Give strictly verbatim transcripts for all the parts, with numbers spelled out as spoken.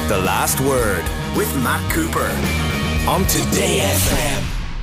The Last Word with Matt Cooper on Today F M.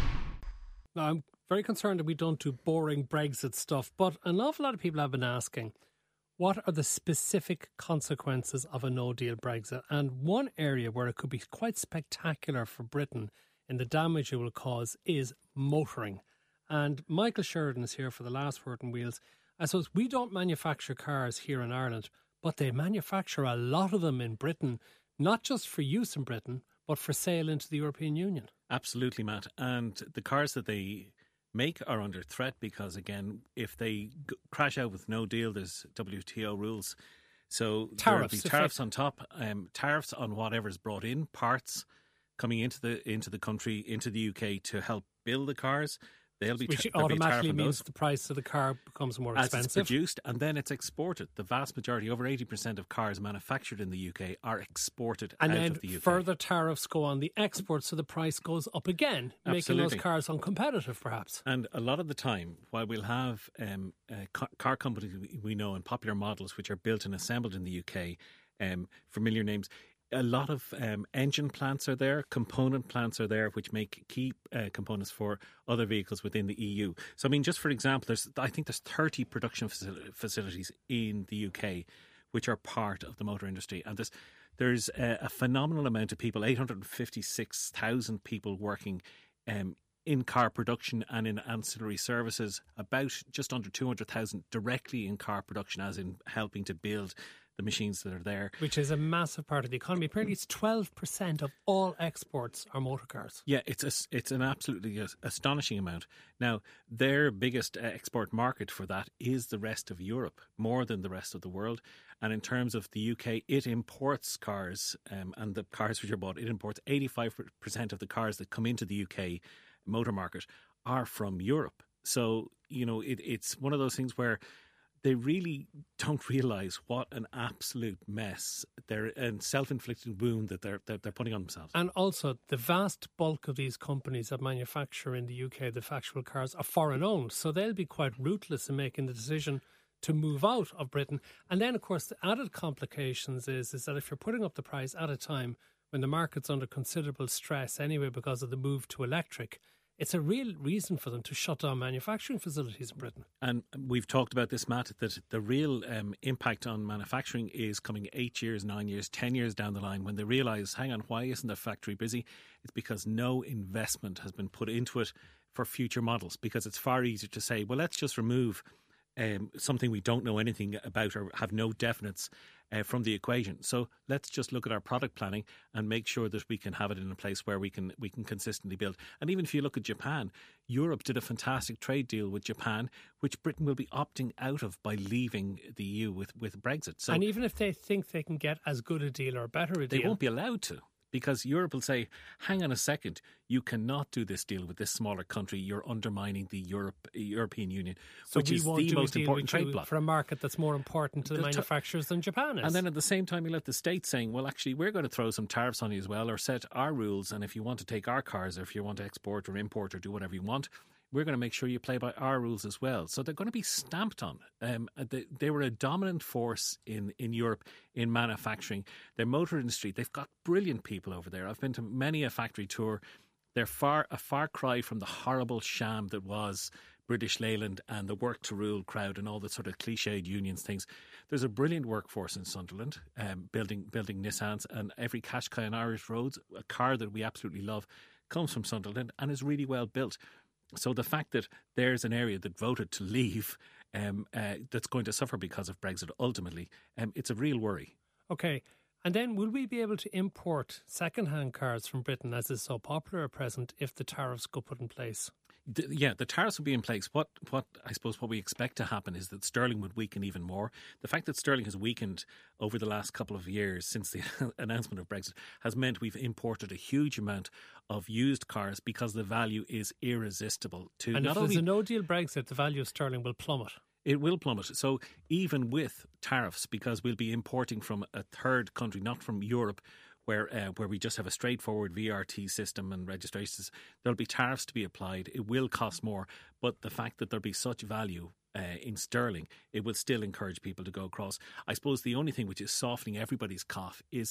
Now, I'm very concerned that we don't do boring Brexit stuff, but an awful lot of people have been asking, what are the specific consequences of a no-deal Brexit? And one area where it could be quite spectacular for Britain in the damage it will cause is motoring. And Michael Sheridan is here for The Last Word on Wheels. I suppose we don't manufacture cars here in Ireland, but they manufacture a lot of them in Britain, not just for use in Britain, but for sale into the European Union. Absolutely, Matt. And the cars that they make are under threat because, again, if they g- crash out with no deal, there's W T O rules. So Tariffs, there'll be tariffs on top, um, tariffs on whatever's brought in, parts coming into the into the country, into the U K to help build the cars. They'll be Which ta- there'll be a tariff automatically on means those the price of the car becomes more as expensive. it's produced, and then it's exported. The vast majority, over eighty percent of cars manufactured in the U K are exported and out then of the U K. further tariffs go on the export, so the price goes up again, making Absolutely. those cars uncompetitive, perhaps. And a lot of the time, while we'll have um, uh, ca- car companies we- we know and popular models which are built and assembled in the U K, um, familiar names, a lot of um, engine plants are there, component plants are there, which make key uh, components for other vehicles within the E U. So, I mean, just for example, there's I think there's thirty production facil- facilities in the U K which are part of the motor industry. And there's, there's a, a phenomenal amount of people, eight hundred fifty-six thousand people working um, in car production and in ancillary services, about just under two hundred thousand directly in car production, as in helping to build the machines that are there. Which is a massive part of the economy. Apparently it's twelve percent of all exports are motor cars. Yeah, it's a, it's an absolutely astonishing amount. Now, their biggest export market for that is the rest of Europe, more than the rest of the world. And in terms of the U K, it imports cars, um, and the cars which are bought, it imports eighty-five percent of the cars that come into the U K motor market are from Europe. So, you know, it, it's one of those things where they really don't realise what an absolute mess they're and self-inflicted wound that they're, they're they're putting on themselves. And also, the vast bulk of these companies that manufacture in the U K, the factual cars, are foreign owned. So they'll be quite ruthless in making the decision to move out of Britain. And then, of course, the added complications is, is that if you're putting up the price at a time when the market's under considerable stress anyway because of the move to electric, it's a real reason for them to shut down manufacturing facilities in Britain. And we've talked about this, Matt, that the real um, impact on manufacturing is coming eight years, nine years, ten years down the line when they realise, hang on, why isn't the factory busy? It's because no investment has been put into it for future models, because it's far easier to say, well, let's just remove um, something we don't know anything about or have no definites uh, from the equation. So let's just look at our product planning and make sure that we can have it in a place where we can we can consistently build. And even if you look at Japan, Europe did a fantastic trade deal with Japan, which Britain will be opting out of by leaving the E U with, with Brexit. So and even if they think they can get as good a deal or better a they deal, won't be allowed to. Because Europe will say, hang on a second, you cannot do this deal with this smaller country. You're undermining the Europe, European Union, so which we is won't the do most a deal important with trade you bloc. for a market that's more important to the, The t- manufacturers than Japan is. And then at the same time, you'll have the States saying, well, actually, we're going to throw some tariffs on you as well, or set our rules. And if you want to take our cars, or if you want to export or import or do whatever you want, we're going to make sure you play by our rules as well. So they're going to be stamped on. Um, they, they were a dominant force in, in Europe in manufacturing. Their motor industry, they've got brilliant people over there. I've been to many a factory tour. They're far a far cry from the horrible sham that was British Leyland and the work to rule crowd and all the sort of cliched unions things. There's a brilliant workforce in Sunderland, um, building building Nissans, and every Qashqai on Irish roads, a car that we absolutely love, comes from Sunderland and is really well built. So the fact that there's an area that voted to leave um, uh, that's going to suffer because of Brexit ultimately, um, it's a real worry. Okay. And then will we be able to import second-hand cars from Britain, as is so popular at present, if the tariffs go put in place? The, yeah, the tariffs will be in place. What, what I suppose what we expect to happen is that sterling would weaken even more. The fact that sterling has weakened over the last couple of years since the announcement of Brexit has meant we've imported a huge amount of used cars because the value is irresistible. To And not if there's only, a no-deal Brexit, the value of sterling will plummet. It will plummet. So even with tariffs, because we'll be importing from a third country, not from Europe, where uh, where we just have a straightforward V R T system and registrations, there'll be tariffs to be applied. It will cost more, but the fact that there'll be such value uh, in sterling, it will still encourage people to go across. I suppose the only thing which is softening everybody's cough is that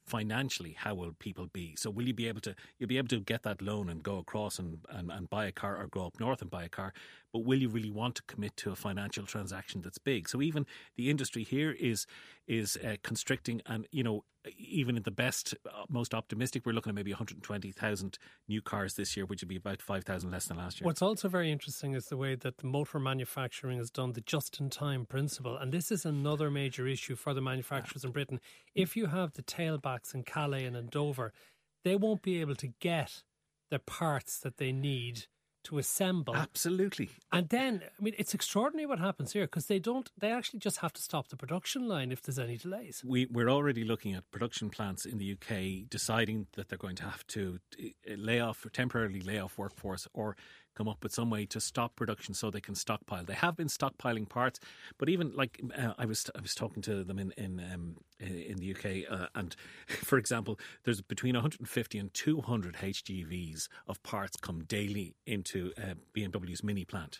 financially, how will people be? So will you be able to, you'll be able to get that loan and go across and, and, and buy a car, or go up north and buy a car, but will you really want to commit to a financial transaction that's big? So even the industry here is is uh, constricting, and, you know, even in the best, uh, most optimistic, we're looking at maybe one hundred twenty thousand new cars this year, which would be about five thousand less than last year. What's also very interesting is the way that the motor manufacturing has done the just-in-time principle. And this is another major issue for the manufacturers in Britain. If you have the tailbacks in Calais and in Dover, they won't be able to get the parts that they need to assemble. Absolutely. And then, I mean, it's extraordinary what happens here, because they don't, they actually just have to stop the production line if there's any delays. We, we're already looking at production plants in the U K deciding that they're going to have to lay off, temporarily lay off workforce, or come up with some way to stop production so they can stockpile. They have been stockpiling parts, but even like uh, I was I was talking to them in in um, in the U K, uh, and for example, there's between one hundred fifty and two hundred H G Vs of parts come daily into uh, B M W's mini plant.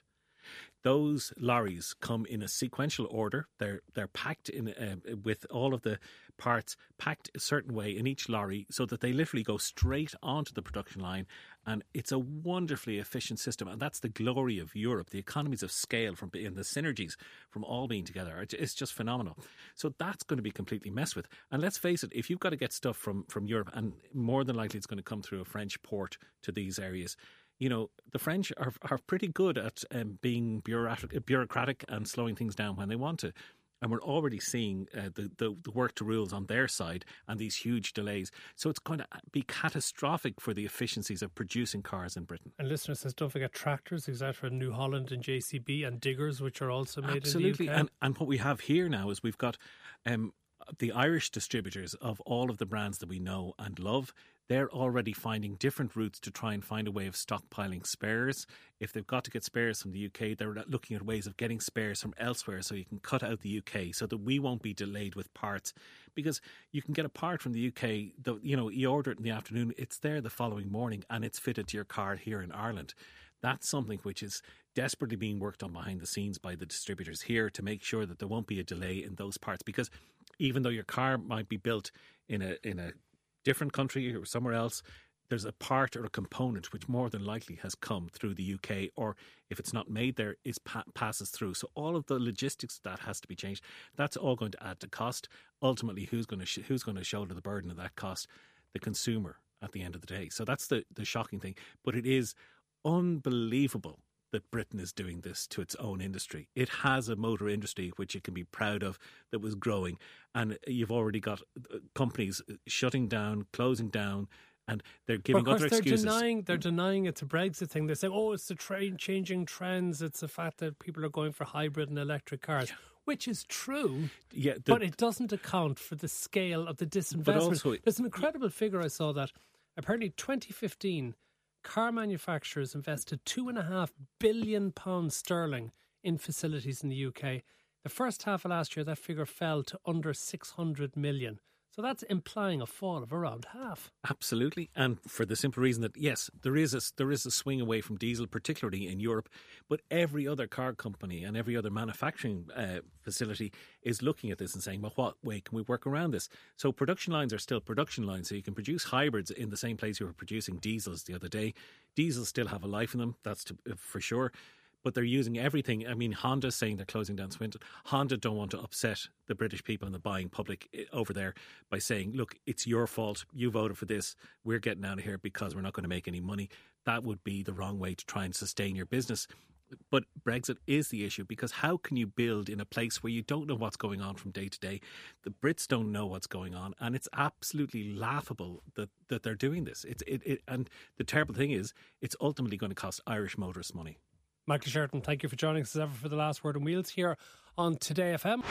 Those lorries come in a sequential order. They're they're packed in uh, with all of the parts packed a certain way in each lorry, so that they literally go straight onto the production line. And it's a wonderfully efficient system. And that's the glory of Europe, the economies of scale from and the synergies from all being together. It's just phenomenal. So that's going to be completely messed with. And let's face it, if you've got to get stuff from, from Europe, and more than likely it's going to come through a French port to these areas, you know, the French are are pretty good at um, being bureaucratic, bureaucratic and slowing things down when they want to. And we're already seeing uh, the, the, the work to rules on their side and these huge delays. So it's going to be catastrophic for the efficiencies of producing cars in Britain. And listeners says, don't forget tractors, et cetera, New Holland and J C B, and diggers, which are also made Absolutely. in the U K. And, and what we have here now is we've got um, the Irish distributors of all of the brands that we know and love. They're already finding different routes to try and find a way of stockpiling spares. If they've got to get spares from the U K, they're looking at ways of getting spares from elsewhere, so you can cut out the U K so that we won't be delayed with parts. Because you can get a part from the U K, the, you know, you order it in the afternoon, it's there the following morning and it's fitted to your car here in Ireland. That's something which is desperately being worked on behind the scenes by the distributors here to make sure that there won't be a delay in those parts. Because even though your car might be built in a in a different country or somewhere else, there's a part or a component which more than likely has come through the U K, or if it's not made there, is pa- passes through. So all of the logistics of that has to be changed. That's all going to add to cost. Ultimately, who's going to sh- who's going to shoulder the burden of that cost? The consumer at the end of the day. So that's the, the shocking thing. But it is unbelievable that Britain is doing this to its own industry. It has a motor industry which it can be proud of, that was growing, and you've already got companies shutting down, closing down, and they're giving but of course other excuses. They're denying, they're denying it's a Brexit thing. They say, oh, it's the train changing trends. It's the fact that people are going for hybrid and electric cars, yeah. which is true, yeah, the, but it doesn't account for the scale of the disinvestment. Also, there's an incredible figure I saw that apparently twenty fifteen, car manufacturers invested two and a half billion pounds sterling in facilities in the U K. The first half of last year, that figure fell to under six hundred million. So that's implying a fall of around half. Absolutely. And for the simple reason that, yes, there is a, there is a swing away from diesel, particularly in Europe, but every other car company and every other manufacturing uh, facility is looking at this and saying, well, what way can we work around this? So production lines are still production lines. So you can produce hybrids in the same place you were producing diesels the other day. Diesels still have a life in them, that's to, for sure. But they're using everything. I mean, Honda's saying they're closing down Swinton. Honda don't want to upset the British people and the buying public over there by saying, look, it's your fault. You voted for this. We're getting out of here because we're not going to make any money. That would be the wrong way to try and sustain your business. But Brexit is the issue, because how can you build in a place where you don't know what's going on from day to day? The Brits don't know what's going on, and it's absolutely laughable that, that they're doing this. It's it, it and the terrible thing is, it's ultimately going to cost Irish motorists money. Michael Sheridan, thank you for joining us as ever for The Last Word on Wheels here on Today F M.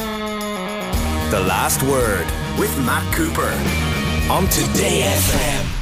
The Last Word with Matt Cooper on Today F M.